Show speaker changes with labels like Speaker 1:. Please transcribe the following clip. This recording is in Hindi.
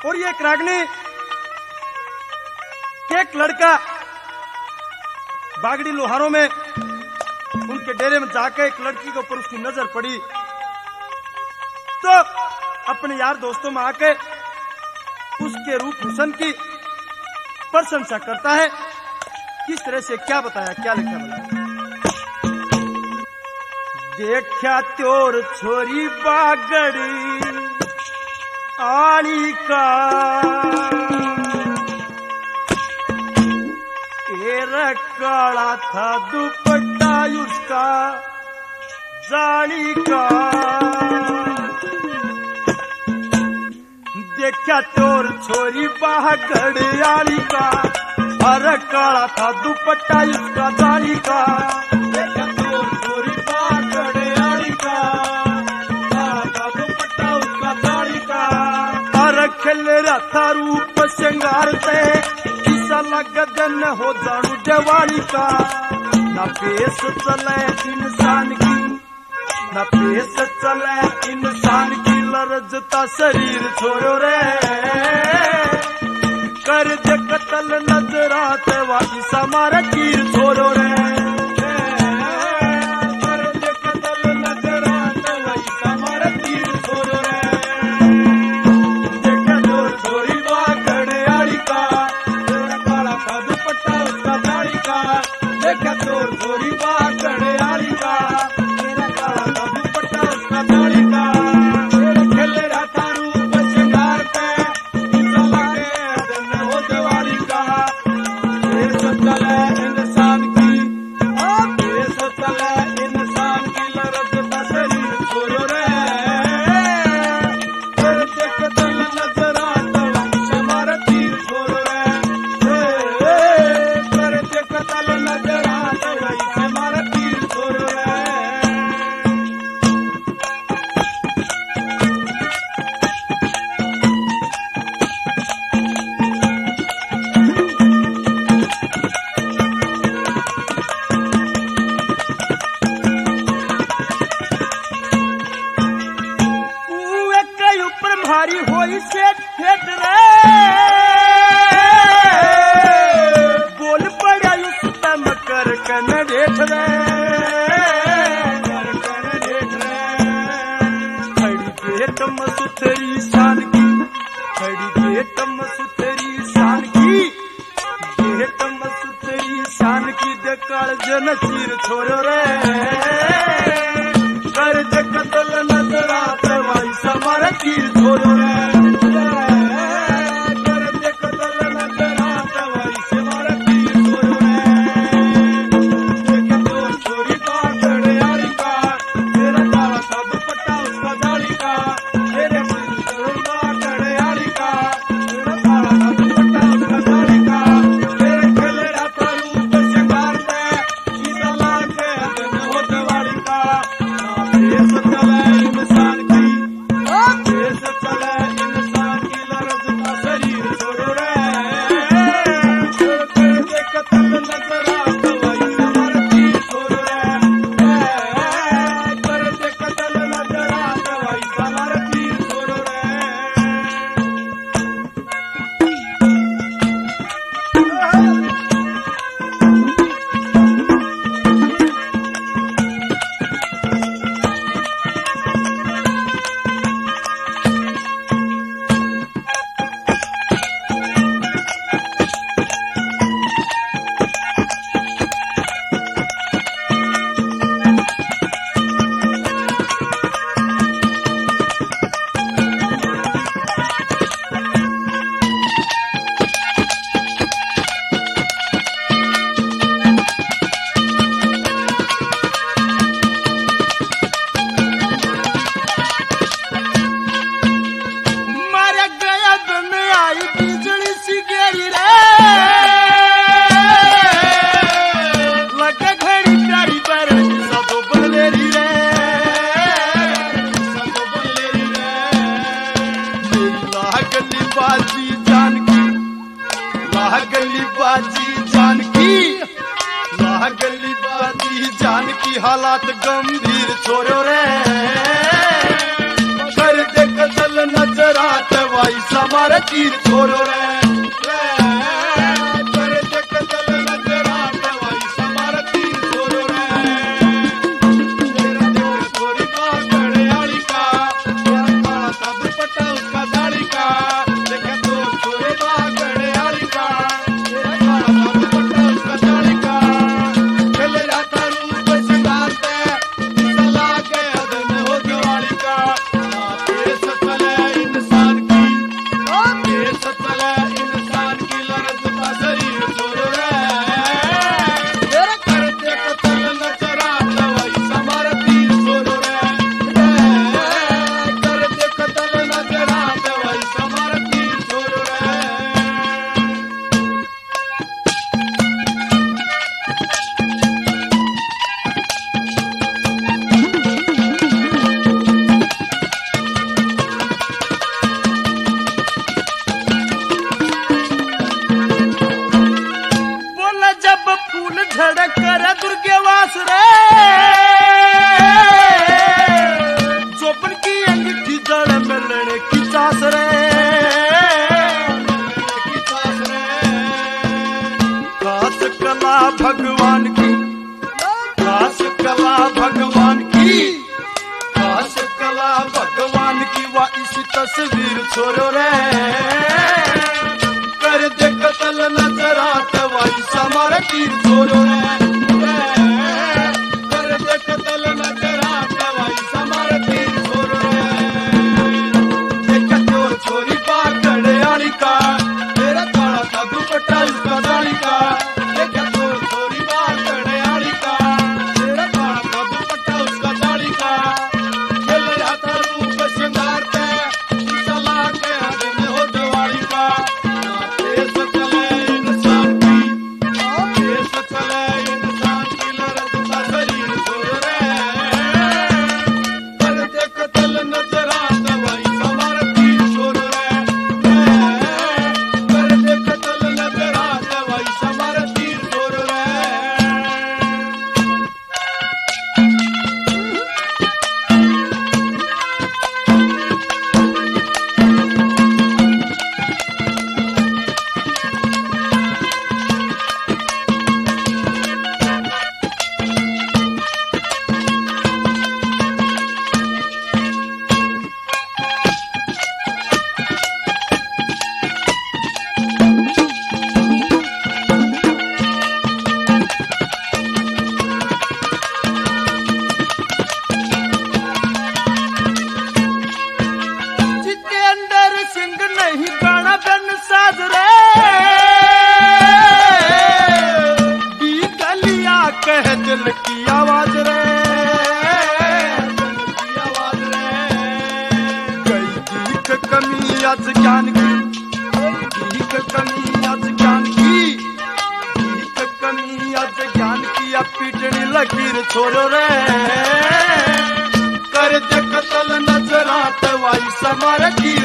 Speaker 1: और ये एक रागनी एक लड़का बागड़ी लोहारों में उनके डेरे में जाकर एक लड़की के ऊपर उसकी नजर पड़ी तो अपने यार दोस्तों में आके उसके रूप हुसन की प्रशंसा करता है। किस तरह से क्या बताया, क्या लिखा बताया। देखा त्योर छोरी बागड़ी आली का काला था दुपट्टा उसका जाली का। देखा तोर छोरी बागड़ी आली का अरे काला था दुपट्टा उसका जाली का। देखा तोर छोरी बागड़ी आली का काला था दुपट्टा उसका जाली का। अरे खेल रहा था रूप श्रृंगार से गजन हो जानू जवानी का। न पेश चले इंसान की न पेश चले इंसान की लरजता शरीर छोड़ो रे। कर दे कतल नजरात वाली समारा तीर छोड़ो रे। कर दे कतल नजरात वाली समारा तीर छोड़ो रे। देखा जो छोरी बागड़े आड़ी का देखा तोर छोरी बागड़े आली का तेरा काला था दुपट्टा उसका दाढ़ी का। खेल रहा था रूप श्रृंगार पे दिन हो दिवाली का। चले इंसान की चले इंसान की लरजता शरीर छोड़ो रे। देख दिल नजर आता हमारा तीर छोड़ो रे। भारी होई से खेत रे बोल पड़ा उस तम कर कन देख रे। खड़ी गेट मसुतरी शान की खड़ी गेट मसुतरी शान की गेट मसुतरी शान की देकाल जन चीर छोड़ो रे। कर दे कतल नजरात वाई समारा तीर छोड़ो रे। कर दे कतल नजरात वाई समारा तीर छोड़ो रे। देखा तोर छोरी बागड़े आली का तेरा काला था दुपट्टा उसका दाढ़ी का। तेरे छोरी बागड़े आली का तेरा काला था दुपट्टा उसका दाढ़ी का। तेरे खेल रहा था रूप श्रृंगार पे सीधा लाके दिन हो दिवाली का। इंसान की चले इंसान की लरजता शरीर छोड़ो रे। कतल नजरात वाली समारा तीर छोड़ो रे। कर दे कतल नजरात वाली समारा तीर छोड़ो रे। की हालात गंभीर छोड़ो रे। कर दे कतल नजरात वाई समा समार तीर छोरो रे कर दे कतल नजरा दवाई समार तीर छोरो रे तेरा देवर छोरी पाकड़े आली का तेरा काला सा दुपट्टा उसका दाढ़ी का देखे तो छोरी पाकड़े आली का तेरा काला सा दुपट्टा उसका दाढ़ी का चल जाता रूप सिंगारते सला के अदन हो दिवाली का तेरे सकल इंसान की तेरे सकल इंसान की लड़ता शरीर छोड़ रे तेरा करते कतल नजरा दवाई समार तीर छोड़ रे करते कतल नजरा दवाई समार तीर छोड़ रे बोला जब फूल झड़क कर दुर्गेवास रे चौपन की अंगीठी जड़ मिलने की चास रे खास कला भगवान की खास कला भगवान की खास कला भगवान की वाह इस तस्वीर छोड़ो रे कर दे कतल नजरा दवाई समार तीर छोरो रे कर दे कतल नजरा दवाई समार तीर छोरो रे देख तो छोरी पाकड़े आली का तेरा काला सा दुपट्टा उसका दाढ़ी का देख तो छोरी पाकड़े आली का तेरा काला सा दुपट्टा उसका दाढ़ी का खेल जाता रूप सिंगारते सला के अदन हो दिवाली का तेरे सकल इंसान की तेरे सकल इंसान की लड़ता शरीर छोड़ रे कर दे कतल नजरा दवाई समार तीर छोड़ रे कर दे कतल नजरा दवाई समार तीर छोड़ रे जितेंद्र सिंह नहीं गाना बन साज रे दी गलिया कह दिल की आवाज रे गई दीख कमी आज ज्ञान की दीख कमी आज ज्ञान की दीख कमी आज ज्ञान की अब पीटनी लकीर छोड़ो रे कर दे कतल नजरा दवाई समार तीर